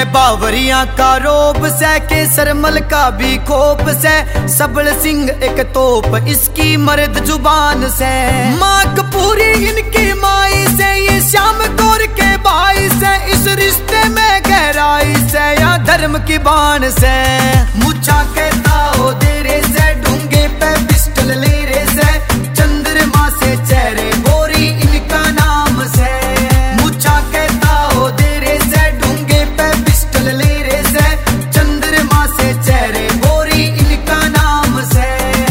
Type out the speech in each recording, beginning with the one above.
बावरिया का रोब से केसर मल का भी खोप से सबल सिंह एक तोप इसकी मर्द जुबान से माँ कपूरी इनकी माई से ये श्याम कौर के भाई से इस रिश्ते में गहराई से या धर्म की बाण से मुच्छा कहता हो देरे से ढूंगे पे पिस्टल ले रे से चंद्रमा से चेहरे बोरी इनका नाम से मुच्छा कहता हो देरे से ढूंगे पे पिस्टल ले रे से चंद्रमा से चेहरे बोरी इनका नाम से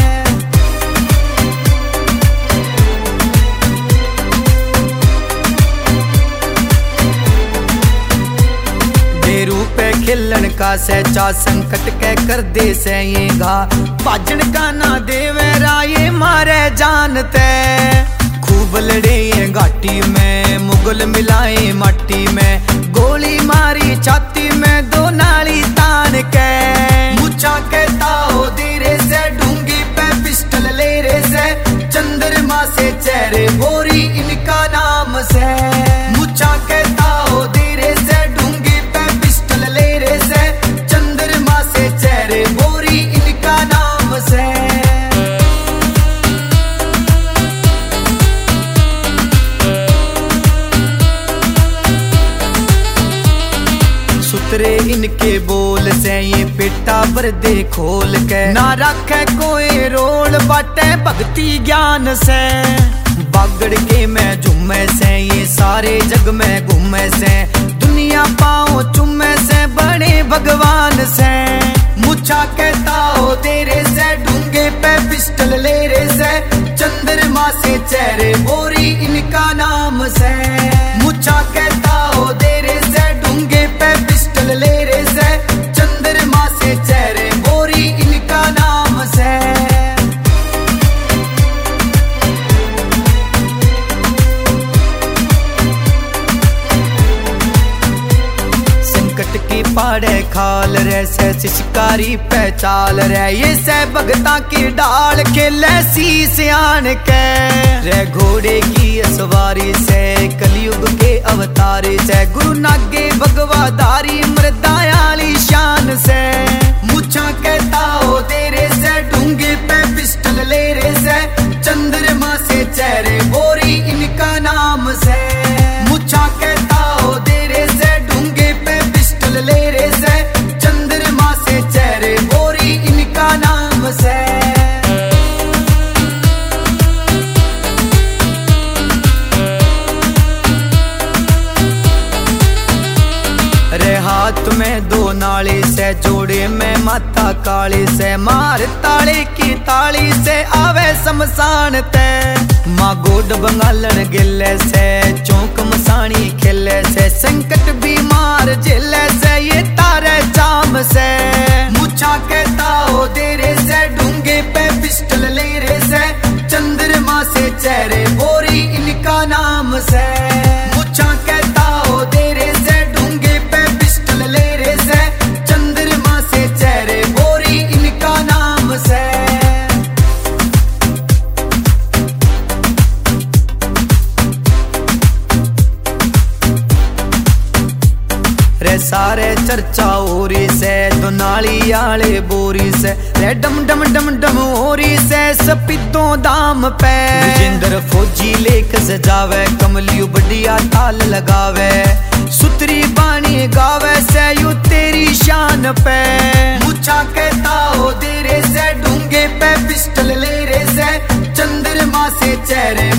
डेरू पे खिलन का सहचा संकट के कर दे से ये घा बाजन का ना देवे राये मारे जानते खूब लड़े ये घाटी में मुगल मिलाए माटी में गोली मारी छाती में दो नाली तान के मुच्छा कहता हो धीरे से ढूंगी पे पिस्टल ले रे से चंद्रमा से चेहरे बोरी इनका नाम से मुच्छा कहता हो धीरे से ढूंगी पे पिस्टल ले रे से चंद्रमा से चेहरे बोरी इनका नाम से सुतरे इनके बोल से ये पेटा पर दे खोल के ना रखे कोई रोल बाटे भक्ति ज्ञान से बागड़ के मैं झूमे से ये सारे जग में घूमे से दुनिया पाओ चुमे से बड़े भगवान से मुच्छा कहता हो तेरे से ढूंगे पे पिस्टल ले रे से चंद्रमा से चेहरे बोरी इनका नाम से मुच्छा कहता हो तेरे से ढूंगे पे पिस्टल ले रे से चंद्रमा से चेहरे बोरी इनका नाम से की पाड़े खाल रे से शिकारी पहचाल रे ये से भगता की डाल खेले शीश आन के रे घोड़े की सवारी से कलयुग के अवतार से गुरु नागे भगवाधारी मृदायाली शान से मुच्छा कहता हो तेरे से ढूंगे पे पिस्टल ले रे से चंद्रमा से चेहरे बोरी इनका नाम से मुच्छा कहता हो तेरे से ढूंगे पे ले रे से चंद्रमा से चेहरे बोरी इनका नाम से रे हाथ में दो नाली से जोड़े में माथा काली से मार ताले की ताली से आवे शमशान ते माँ गोड बंगालन गिले से चौक मसानी खिले से संकट बीमार झेले से ये तारे चाम से मुच्छा कहता हो तेरे से ढूंगे पे पिस्टल ले रे से चंद्रमा से चेहरे बोरी इनका नाम से मुच्छा कहता हो तेरे से ढूंगे पे पिस्टल ले रे से चंद्रमा से चेहरे बोरी इनका नाम से रे सारे चर्चा होरी से तो नाली आले बोरी से रे डम डम डम डम होरी से सपितों दाम पे विजेंद्र फौजी लेख सजावे कमलियो बढ़िया ताल लगावे सुतरी बानी गावे से यू तेरी शान पे मुच्छा कहता हो तेरे से ढूंगे पे पिस्टल ले रे से चंद्रमा से चेहरे